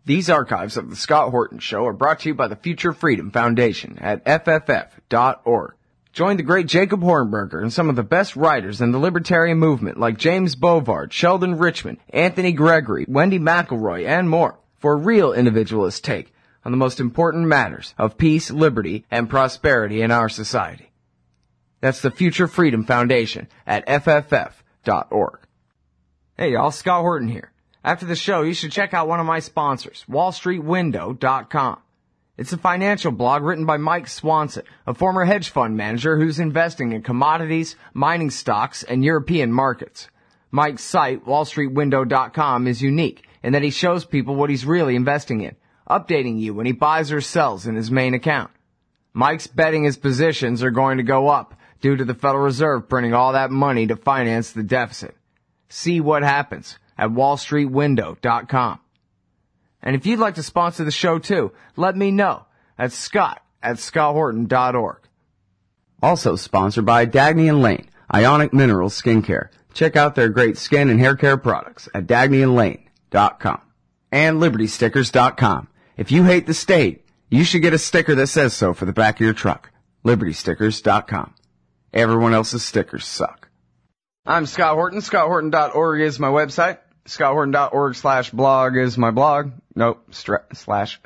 These archives of the Scott Horton Show are brought to you by the Future Freedom Foundation at FFF.org. Join the great Jacob Hornberger and some of the best writers in the libertarian movement like James Bovard, Sheldon Richman, Anthony Gregory, Wendy McElroy, and more for a real individualist take on the most important matters of peace, liberty, and prosperity in our society. That's the Future Freedom Foundation at FFF.org. Hey y'all, Scott Horton here. After the show, you should check out one of my sponsors, WallStreetWindow.com. It's a financial blog written by Mike Swanson, a former hedge fund manager who's investing in commodities, mining stocks, and European markets. Mike's site, WallStreetWindow.com, is unique in that he shows people what he's really investing in, updating you when he buys or sells in his main account. Mike's betting his positions are going to go up due to the Federal Reserve printing all that money to finance the deficit. See what happens at WallStreetWindow.com. And if you'd like to sponsor the show too, let me know at Scott@ScottHorton.org. Also sponsored by Dagny & Lane, Ionic Minerals Skincare. Check out their great skin and hair care products at DagnyandLane.com. And LibertyStickers.com. If you hate the state, you should get a sticker that says so for the back of your truck. LibertyStickers.com. Everyone else's stickers suck. I'm Scott Horton. ScottHorton.org is my website. ScottHorton.org/blog is my blog. Nope, /stress.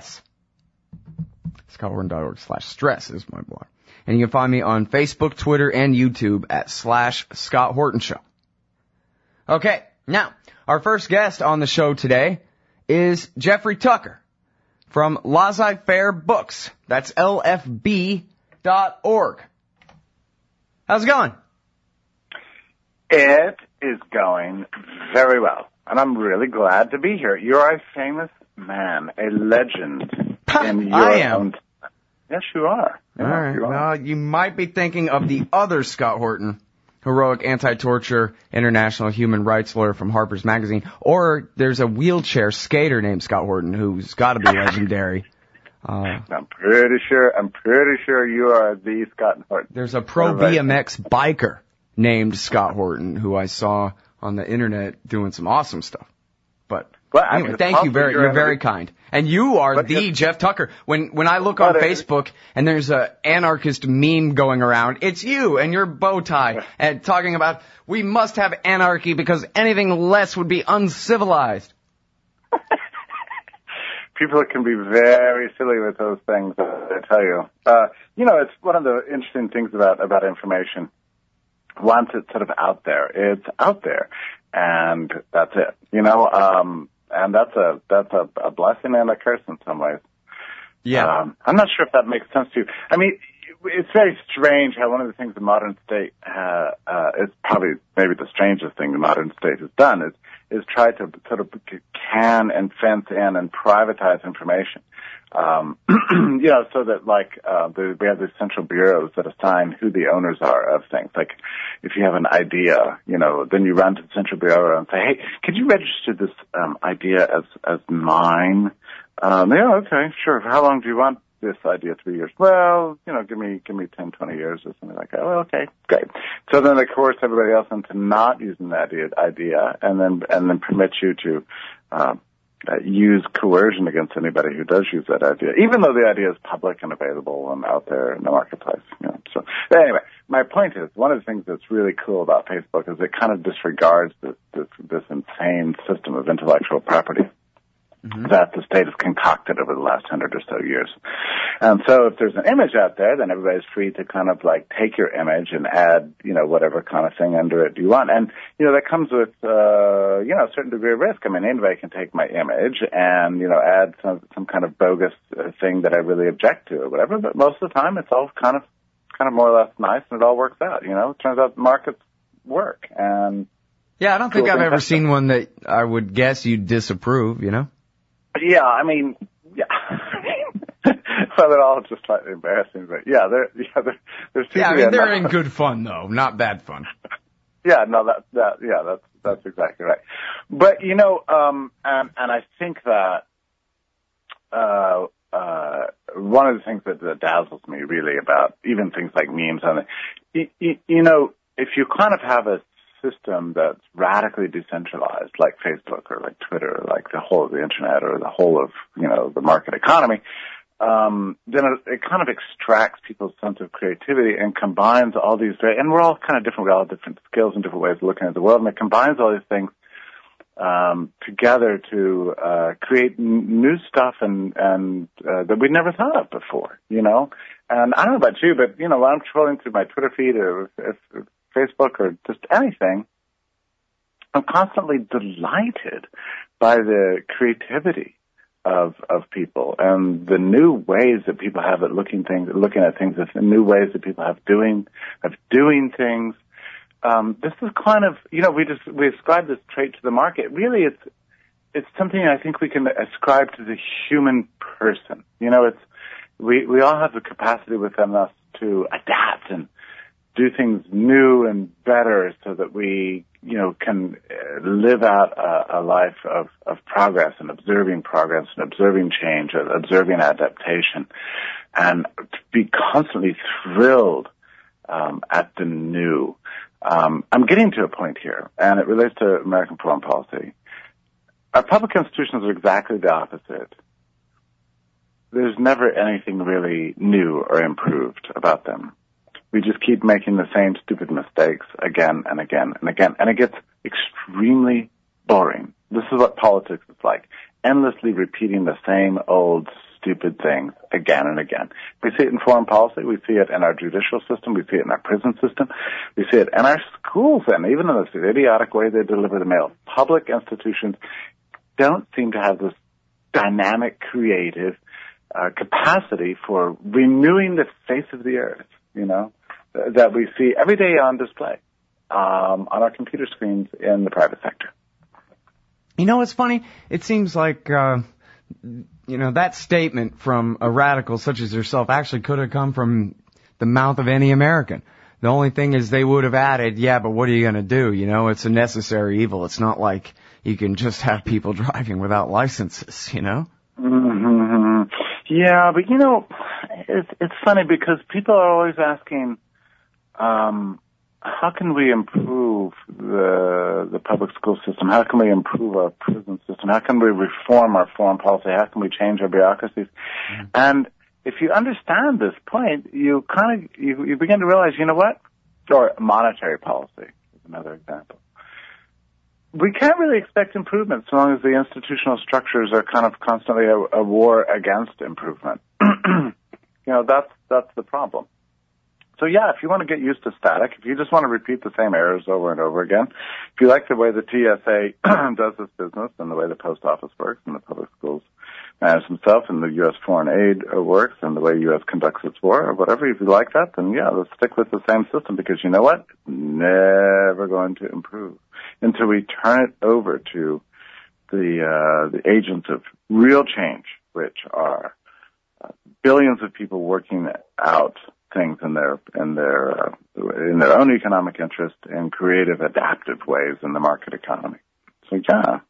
ScottHorton.org/stress is my blog. And you can find me on Facebook, Twitter, and YouTube at /Scott Horton Show. Okay, now, our first guest on the show today is Jeffrey Tucker from Laissez-Faire Books. That's LFB.org. How's it going? It is going very well, and I'm really glad to be here. You're a famous man, a legend in your I am. own. Yes, you are. All right. Well, you might be thinking of the other Scott Horton, heroic anti-torture international human rights lawyer from Harper's Magazine, or there's a wheelchair skater named Scott Horton who's got to be legendary. I'm pretty sure you are the Scott Horton. There's a pro BMX biker named Scott Horton who I saw on the internet doing some awesome stuff. But anyway, thank you you're very kind. And you are the Jeff Tucker. When I look on Facebook and there's a anarchist meme going around, it's you and your bow tie and talking about we must have anarchy because anything less would be uncivilized. People can be very silly with those things, I tell you. It's one of the interesting things about information. Once it's sort of out there, it's out there, and that's it. And that's a blessing and a curse in some ways. Yeah. I'm not sure if that makes sense to you. I mean, it's very strange how one of the things the modern state is probably maybe the strangest thing the modern state has done is try to sort of can and fence in and privatize information. So that we have these central bureaus that assign who the owners are of things. Like if you have an idea, then you run to the central bureau and say, hey, could you register this idea as mine? Yeah, okay, sure. How long do you want this idea to be yours? Well, give me 10, 20 years or something like that. Well, okay, great. So then they coerce everybody else into not using that idea and then permit you to use coercion against anybody who does use that idea, even though the idea is public and available and out there in the marketplace. So anyway, my point is one of the things that's really cool about Facebook is it kind of disregards this insane system of intellectual property that the state has concocted over the last 100 or so years. And so if there's an image out there, then everybody's free to kind of take your image and add, whatever kind of thing under it you want. And, that comes with, a certain degree of risk. I mean, anybody can take my image and, add some kind of bogus thing that I really object to or whatever. But most of the time it's all kind of more or less nice and it all works out, It turns out the markets work. And yeah, I don't think I've ever seen one that I would guess you'd disapprove, Yeah, I mean, yeah. Well, they're all just slightly embarrassing, but they're they're in good fun though, not bad fun. Yeah, no, that's exactly right. But and I think that one of the things that dazzles me really about even things like memes, and if you kind of have a system that's radically decentralized, like Facebook or like Twitter, or like the whole of the internet or the whole of, the market economy, then it kind of extracts people's sense of creativity and combines all these, and we're all kind of different, we all have different skills and different ways of looking at the world, and it combines all these things together to create new stuff and that we'd never thought of before, And I don't know about you, but, when I'm trolling through my Twitter feed or Facebook or just anything, I'm constantly delighted by the creativity of people and the new ways that people have at looking at things, the new ways that people have doing things. This is kind of, we ascribe this trait to the market. Really, it's something I think we can ascribe to the human person. We all have the capacity within us to adapt and do things new and better so that we, can live out a life of progress and observing change, observing adaptation, and to be constantly thrilled at the new. I'm getting to a point here, and it relates to American foreign policy. Our public institutions are exactly the opposite. There's never anything really new or improved about them. We just keep making the same stupid mistakes again and again and again, and it gets extremely boring. This is what politics is like, endlessly repeating the same old stupid things again and again. We see it in foreign policy. We see it in our judicial system. We see it in our prison system. We see it in our schools, and even in this idiotic way they deliver the mail. Public institutions don't seem to have this dynamic, creative capacity for renewing the face of the earth, that we see every day on display on our computer screens in the private sector. It's funny. It seems like, that statement from a radical such as yourself actually could have come from the mouth of any American. The only thing is they would have added, yeah, but what are you going to do? It's a necessary evil. It's not like you can just have people driving without licenses, Mm-hmm. Yeah, but it's funny because people are always asking, how can we improve the public school system? How can we improve our prison system? How can we reform our foreign policy? How can we change our bureaucracies? Mm-hmm. And if you understand this point, you begin to realize, or monetary policy is another example. We can't really expect improvement so long as the institutional structures are kind of constantly a war against improvement. That's the problem. So yeah, if you want to get used to static, if you just want to repeat the same errors over and over again, if you like the way the TSA does this business and the way the post office works and the public schools manage themselves and the U.S. foreign aid works and the way U.S. conducts its war or whatever, if you like that, then yeah, let's stick with the same system because you know what? It's never going to improve until we turn it over to the agents of real change, which are billions of people working out things in their own economic interest in creative, adaptive ways in the market economy. So yeah,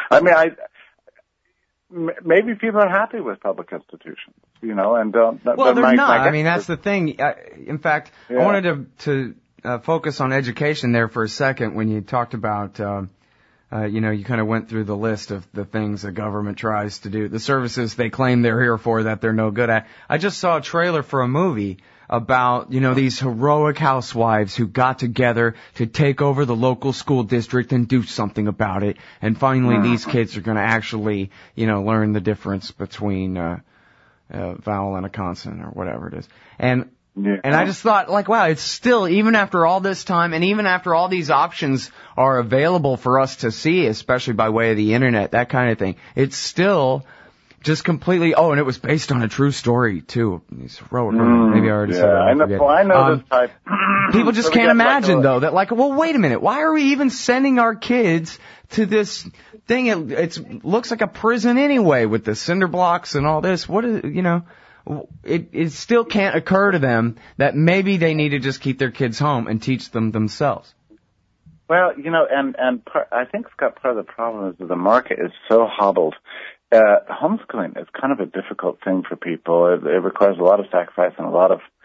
maybe people are happy with public institutions, and don't. Well, they're not. That's the thing. In fact, yeah. I wanted to focus on education there for a second when you talked about. You kind of went through the list of the things the government tries to do, the services they claim they're here for that they're no good at. I just saw a trailer for a movie about, these heroic housewives who got together to take over the local school district and do something about it. And finally, these kids are going to actually, learn the difference between a vowel and a consonant or whatever it is. And I just thought, wow, it's still, even after all this time and even after all these options are available for us to see, especially by way of the internet, that kind of thing, it's still just completely, and it was based on a true story, too. These heroic, maybe I already said that. I know this type. People just can't imagine, though, that wait a minute, why are we even sending our kids to this thing? It looks like a prison anyway with the cinder blocks and all this. What is, it still can't occur to them that maybe they need to just keep their kids home and teach them themselves. Well, I think, Scott, part of the problem is that the market is so hobbled. Homeschooling is kind of a difficult thing for people. It requires a lot of sacrifice and a lot of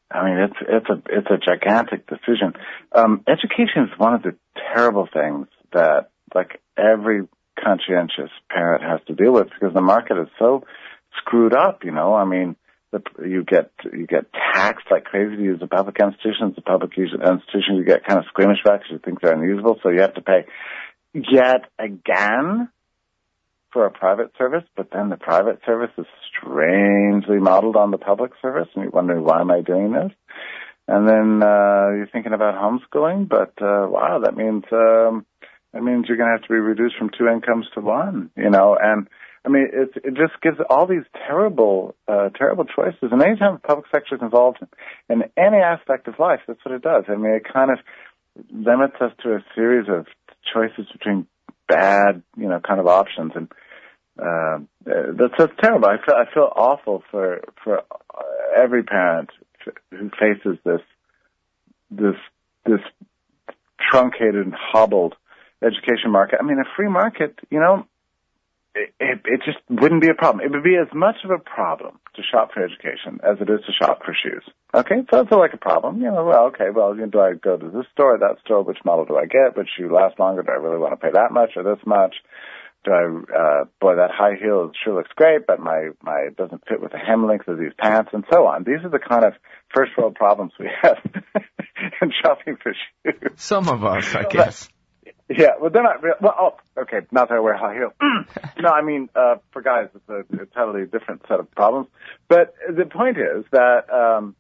I mean, it's a gigantic decision. Education is one of the terrible things that, like, every conscientious parent has to deal with because the market is so screwed up, you know. I mean, you get taxed like crazy to use the public institutions. The public institutions you get kind of squeamish about because you think they're unusable, so you have to pay yet again for a private service, but then the private service is strangely modeled on the public service, and you're wondering, why am I doing this? And then you're thinking about homeschooling, but wow, that means you're going to have to be reduced from 2 incomes to 1, you know. And I mean, it just gives all these terrible choices. And anytime the public sector is involved in any aspect of life, that's what it does. I mean, it kind of limits us to a series of choices between bad, you know, kind of options, and that's terrible. I feel awful for every parent who faces this truncated and hobbled education market. I mean, a free market, you know, it just wouldn't be a problem. It would be as much of a problem to shop for education as it is to shop for shoes. Okay, so it's like a problem. You know, well, okay, well, do I go to this store or that store? Which model do I get? Which shoe lasts longer? Do I really want to pay that much or this much? Do I, boy, that high heel sure looks great, but my doesn't fit with the hem length of these pants, and so on. These are the kind of first world problems we have in shopping for shoes. Some of us, I guess. Yeah, well, they're not real. Well, oh, okay, not that I wear high heels. No, I mean, for guys, it's a totally different set of problems. But the point is that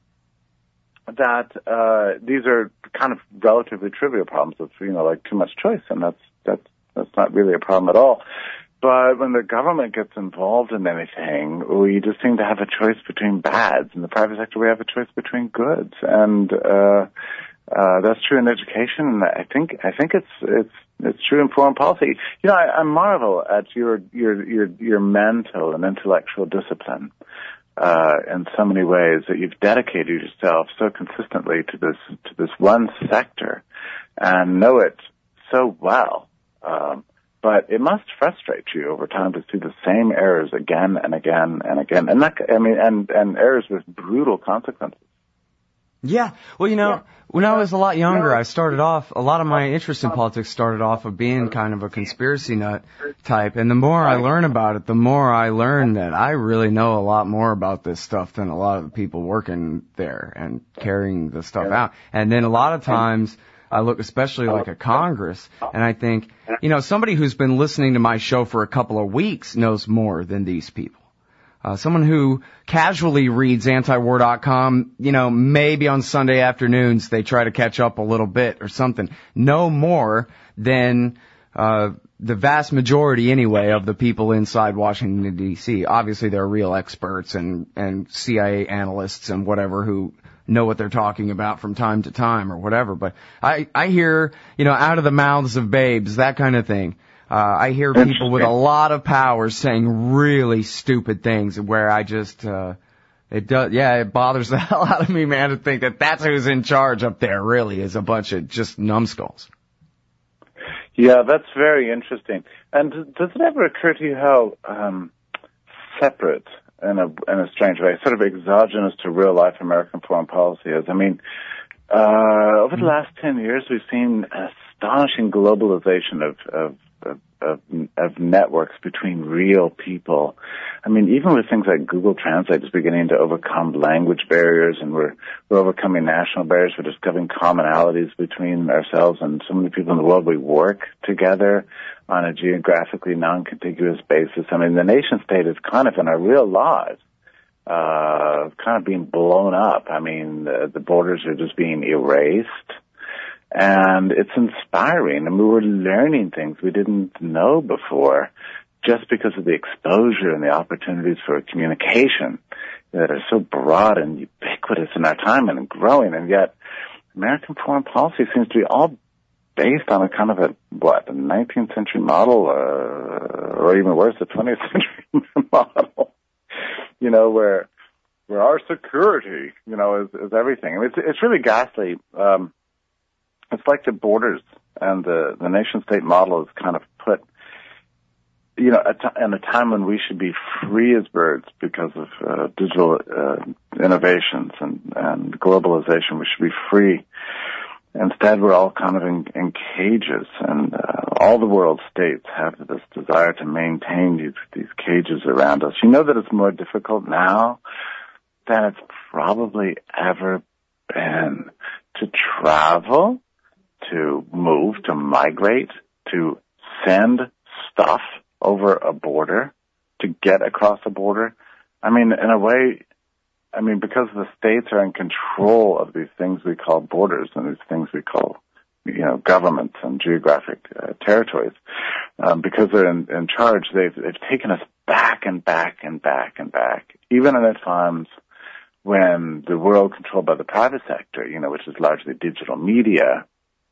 these are kind of relatively trivial problems of, you know, like too much choice, and that's not really a problem at all. But when the government gets involved in anything, we just seem to have a choice between bads. In the private sector, we have a choice between goods, and that's true in education, and I think it's true in foreign policy. You know, I marvel at your mental and intellectual discipline in so many ways, that you've dedicated yourself so consistently to this one sector and know it so well. But it must frustrate you over time to see the same errors again and again and again, and and errors with brutal consequences. Yeah. Well, you know, when I was a lot younger, a lot of my interest in politics started off of being kind of a conspiracy nut type. And the more I learn about it, the more I learn that I really know a lot more about this stuff than a lot of the people working there and carrying the stuff out. And then a lot of times I look especially like at Congress, and I think, you know, somebody who's been listening to my show for a couple of weeks knows more than these people. Someone who casually reads antiwar.com, you know, maybe on Sunday afternoons they try to catch up a little bit or something. No more than the vast majority, anyway, of the people inside Washington, D.C. Obviously, there are real experts and CIA analysts and whatever who know what they're talking about from time to time or whatever. But I hear, you know, out of the mouths of babes, that kind of thing. I hear people with a lot of power saying really stupid things where I just, it bothers the hell out of me, man, to think that that's who's in charge up there, really, is a bunch of just numbskulls. Yeah, that's very interesting. And does it ever occur to you how separate, in a strange way, sort of exogenous to real life American foreign policy is? I mean, over the last 10 years, we've seen astonishing globalization of networks between real people. I mean, even with things like Google Translate is beginning to overcome language barriers, and we're overcoming national barriers. We're discovering commonalities between ourselves and so many people in the world. We work together on a geographically non-contiguous basis. I mean, the nation state is kind of in our real lives, kind of being blown up. I mean, the borders are just being erased. And it's inspiring, and we were learning things we didn't know before just because of the exposure and the opportunities for communication that are so broad and ubiquitous in our time and growing. And yet American foreign policy seems to be all based on a kind of a 19th century model, or even worse, a 20th century model, you know, where our security, you know, is everything. I mean, it's really ghastly. It's like the borders and the nation-state model is kind of put in a time when we should be free as birds because of digital innovations and globalization, we should be free. Instead, we're all kind of in cages, and all the world states have this desire to maintain these cages around us. You know that it's more difficult now than it's probably ever been to travel, to move, to migrate, to send stuff over a border, to get across a border. I mean, in a way, because the states are in control of these things we call borders and these things we call, governments and geographic territories, because they're in charge, they've taken us back and back and back and back, even in the times when the world controlled by the private sector, which is largely digital media,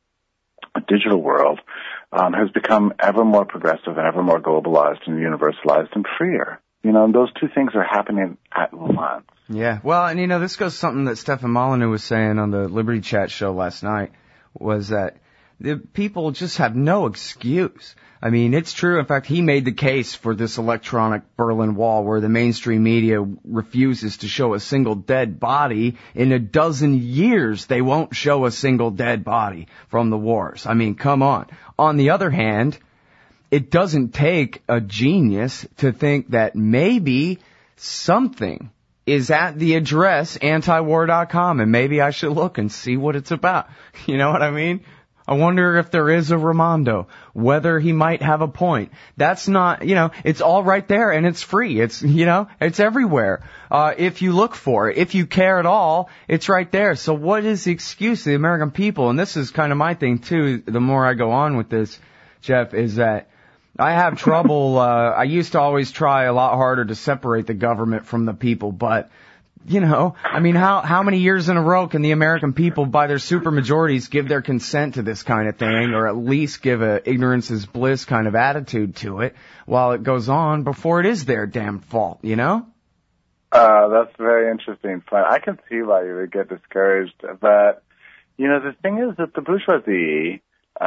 a digital world, has become ever more progressive and ever more globalized and universalized and freer. And those two things are happening at once. Yeah. Well, and this goes to something that Stefan Molyneux was saying on the Liberty Chat show last night, was that the people just have no excuse. I mean, it's true. In fact, he made the case for this electronic Berlin Wall where the mainstream media refuses to show a single dead body. In a dozen years, they won't show a single dead body from the wars. I mean, come on. On the other hand, it doesn't take a genius to think that maybe something is at the address antiwar.com, and maybe I should look and see what it's about. You know what I mean? I wonder if there is a Raimondo, whether he might have a point. That's not, it's all right there and it's free. It's, it's everywhere. If you look for it, if you care at all, it's right there. So what is the excuse of the American people? And this is kind of my thing too, the more I go on with this, Jeff, is that I have trouble, I used to always try a lot harder to separate the government from the people, but how many years in a row can the American people, by their supermajorities, give their consent to this kind of thing, or at least give a ignorance is bliss kind of attitude to it while it goes on before it is their damn fault, That's very interesting. I can see why you would get discouraged, but, the thing is that the bourgeoisie,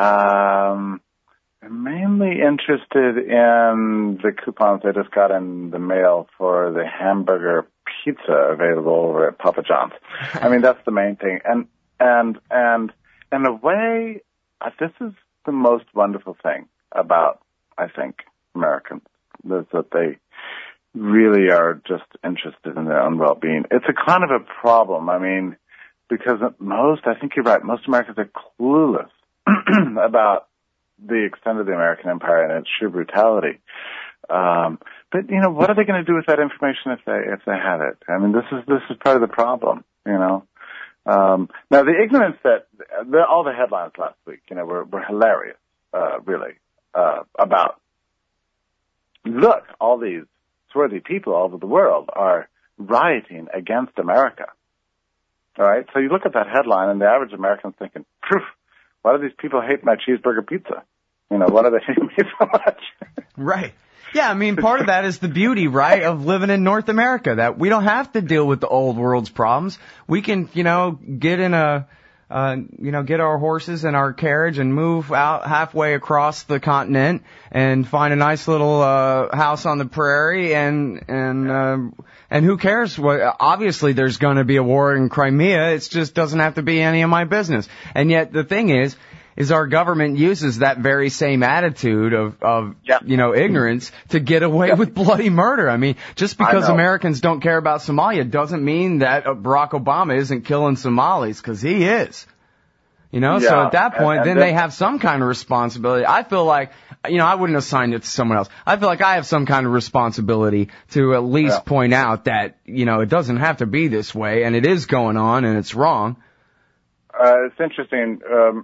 I'm mainly interested in the coupons I just got in the mail for the hamburger pizza available over at Papa John's. I mean, that's the main thing. And in a way, this is the most wonderful thing about, I think, Americans, is that they really are just interested in their own well-being. It's a kind of a problem. I mean, because I think you're right, most Americans are clueless about the extent of the American empire and its sheer brutality. But what are they going to do with that information if they have it? I mean, this is part of the problem. Now the ignorance that all the headlines last week, were hilarious, really, about, look, all these swarthy people all over the world are rioting against America. All right, so you look at that headline, and the average American's thinking, phew, why do these people hate my cheeseburger pizza? Why do they hate me so much? Right. Yeah, I mean, part of that is the beauty, right, of living in North America, that we don't have to deal with the old world's problems. We can, get in get our horses and our carriage and move out halfway across the continent and find a nice little house on the prairie and who cares what? Obviously there's going to be a war in Crimea. It just doesn't have to be any of my business. And yet the thing is our government uses that very same attitude of ignorance to get away with bloody murder. I mean, just because Americans don't care about Somalia doesn't mean that Barack Obama isn't killing Somalis, because he is. So at that point, then they have some kind of responsibility. I feel like, I wouldn't assign it to someone else. I feel like I have some kind of responsibility to at least point out that, it doesn't have to be this way, and it is going on, and it's wrong. It's interesting.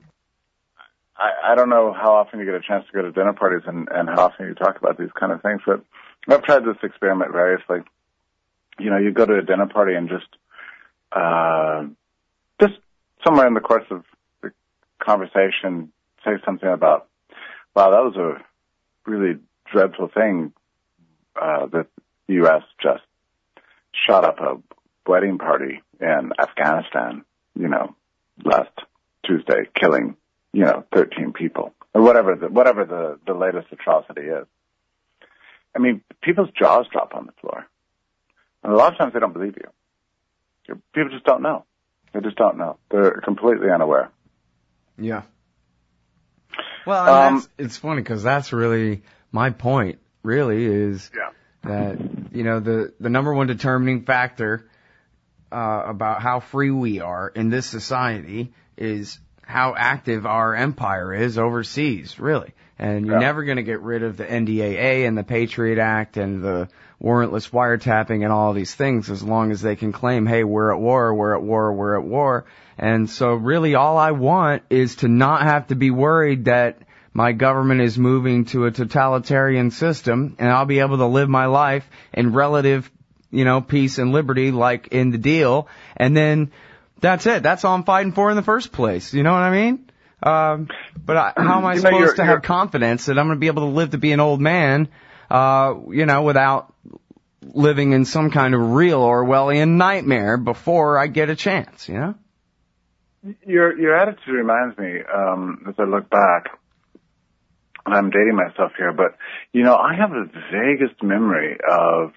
I don't know how often you get a chance to go to dinner parties and how often you talk about these kind of things, but I've tried this experiment variously. You go to a dinner party and just somewhere in the course of the conversation say something about, wow, that was a really dreadful thing, that the U.S. just shot up a wedding party in Afghanistan, last Tuesday, killing 13 people, or whatever the latest atrocity is. I mean, people's jaws drop on the floor. And a lot of times they don't believe you. People just don't know. They just don't know. They're completely unaware. Yeah. Well, it's funny because that's really my point, really, is that, you know, the number one determining factor about how free we are in this society is how active our empire is overseas, really. And you're never going to get rid of the NDAA and the Patriot Act and the warrantless wiretapping and all these things as long as they can claim, hey, we're at war, we're at war, we're at war. And so really all I want is to not have to be worried that my government is moving to a totalitarian system and I'll be able to live my life in relative, you know, peace and liberty like in the deal. And then that's it. That's all I'm fighting for in the first place. You know what I mean? But how am I supposed to have confidence that I'm going to be able to live to be an old man, you know, without living in some kind of real Orwellian nightmare before I get a chance, you know? Your attitude reminds me, as I look back, and I'm dating myself here, but, you know, I have the vaguest memory of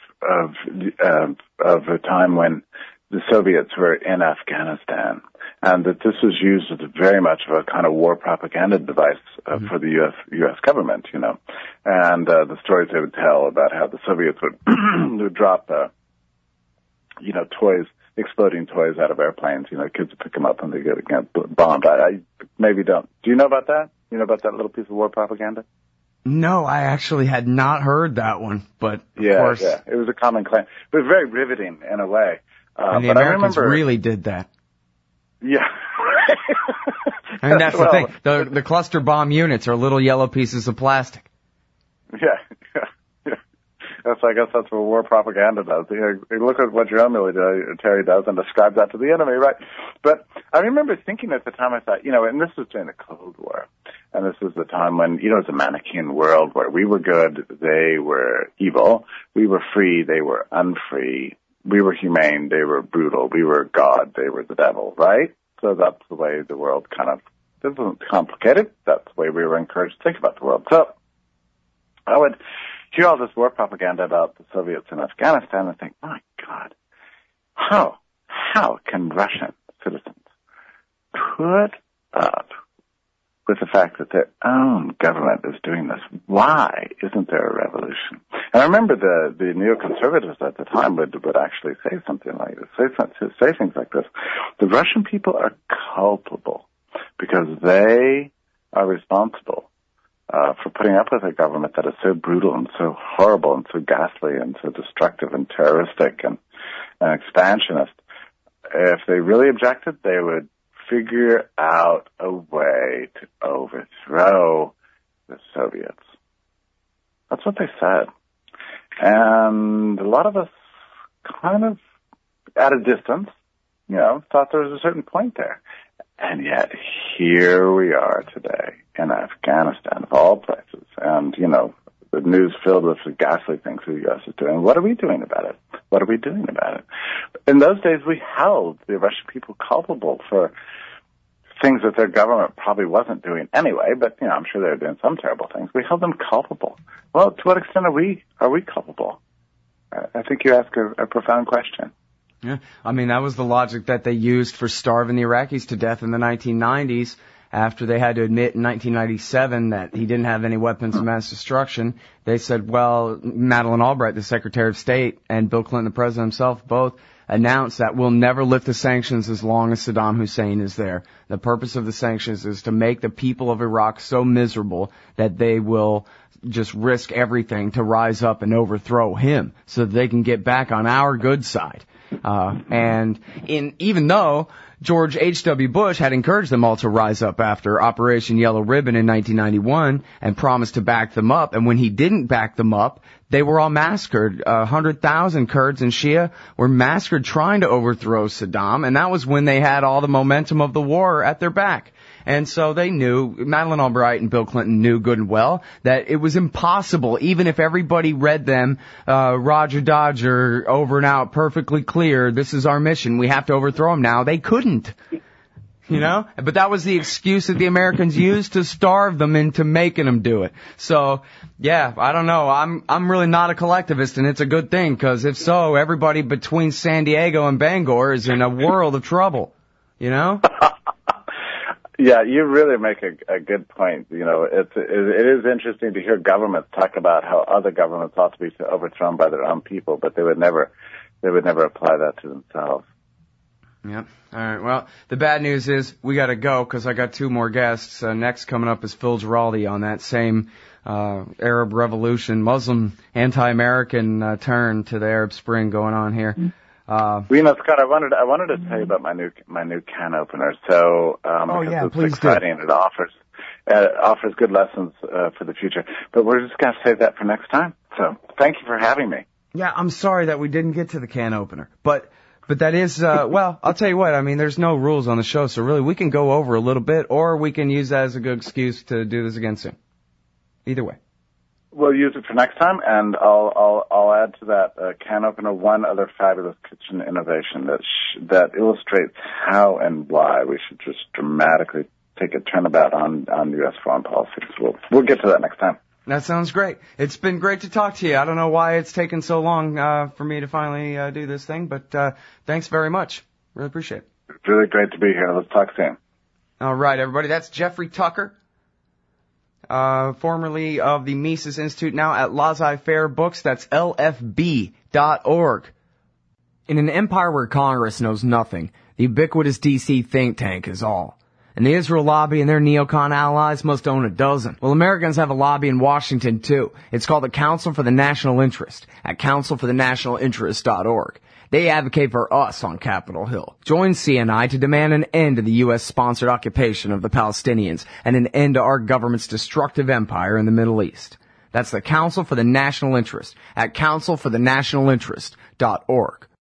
a time when the Soviets were in Afghanistan, and that this was used as very much of a kind of war propaganda device for the U.S. government, you know. And the stories they would tell about how the Soviets would drop, you know, toys, exploding toys out of airplanes. You know, kids would pick them up and they get bombed. I maybe don't. Do you know about that? You know about that little piece of war propaganda? No, I actually had not heard that one, but of course. Yeah, it was a common claim. It was very riveting in a way. And the Americans really did that. Yeah. I mean, that's the thing. The cluster bomb units are little yellow pieces of plastic. Yeah. I guess that's what war propaganda does. You look at what your military does and describe that to the enemy, right? But I remember thinking at the time, I thought, you know, and this was during the Cold War, and this was the time when, you know, it was a Manichaean world where we were good, they were evil, we were free, they were unfree, we were humane, they were brutal, we were God, they were the devil, right? So that's the way the world kind of, this isn't complicated, that's the way we were encouraged to think about the world. So I would hear all this war propaganda about the Soviets in Afghanistan and think, my God, how can Russian citizens put up with the fact that their own government is doing this? Why isn't there a revolution? And I remember the neoconservatives at the time would actually say something like this, say things like this. The Russian people are culpable because they are responsible for putting up with a government that is so brutal and so horrible and so ghastly and so destructive and terroristic and expansionist. If they really objected, they would figure out a way to overthrow the Soviets. That's what they said. And a lot of us kind of, at a distance, you know, thought there was a certain point there. And yet, here we are today in Afghanistan, of all places. And, you know, the news filled with the ghastly things the U.S. is doing. What are we doing about it? What are we doing about it? In those days, we held the Russian people culpable for things that their government probably wasn't doing anyway, but, you know, I'm sure they were doing some terrible things. We held them culpable. Well, to what extent are we culpable? I think you ask a profound question. Yeah, I mean, that was the logic that they used for starving the Iraqis to death in the 1990s after they had to admit in 1997 that he didn't have any weapons of mass destruction. They said, well, Madeleine Albright, the Secretary of State, and Bill Clinton, the President himself, both announced that we'll never lift the sanctions as long as Saddam Hussein is there. The purpose of the sanctions is to make the people of Iraq so miserable that they will just risk everything to rise up and overthrow him so that they can get back on our good side. And even though George H.W. Bush had encouraged them all to rise up after Operation Yellow Ribbon in 1991 and promised to back them up, and when he didn't back them up, they were all massacred. 100,000 Kurds and Shia were massacred trying to overthrow Saddam, and that was when they had all the momentum of the war at their back. And so they knew, Madeleine Albright and Bill Clinton knew good and well, that it was impossible, even if everybody read them, Roger Dodger, over and out, perfectly clear, this is our mission, we have to overthrow him now. They couldn't. You know? But that was the excuse that the Americans used to starve them into making them do it. So, yeah, I don't know. I'm really not a collectivist, and it's a good thing, because if so, everybody between San Diego and Bangor is in a world of trouble. You know? Yeah, you really make a good point. You know, it is interesting to hear governments talk about how other governments ought to be overthrown by their own people, but they would never apply that to themselves. Yep. All right. Well, the bad news is we got to go, because I got two more guests. Next coming up is Phil Giraldi on that same Arab Revolution, Muslim anti-American turn to the Arab Spring going on here. Scott, I wanted to tell you about my new can opener. So, it's please exciting do. And it offers good lessons for the future. But we're just going to save that for next time. So, thank you for having me. Yeah, I'm sorry that we didn't get to the can opener, but that is well, I'll tell you what. I mean, there's no rules on the show, so really we can go over a little bit, or we can use that as a good excuse to do this again soon. Either way. We'll use it for next time, and I'll add to that can opener one other fabulous kitchen innovation that illustrates how and why we should just dramatically take a turnabout on U.S. foreign policy. So we'll get to that next time. That sounds great. It's been great to talk to you. I don't know why it's taken so long for me to finally do this thing, but thanks very much. Really appreciate it. It's really great to be here. Let's talk soon. All right, everybody. That's Jeffrey Tucker. Formerly of the Mises Institute, now at Laissez-Faire Books. That's lfb.org. In an empire where Congress knows nothing, the ubiquitous DC think tank is all. And the Israel lobby and their neocon allies must own a dozen. Well, Americans have a lobby in Washington, too. It's called the Council for the National Interest at councilforthenationalinterest.org. They advocate for us on Capitol Hill. Join CNI to demand an end to the U.S.-sponsored occupation of the Palestinians and an end to our government's destructive empire in the Middle East. That's the Council for the National Interest at councilforthenationalinterest.org.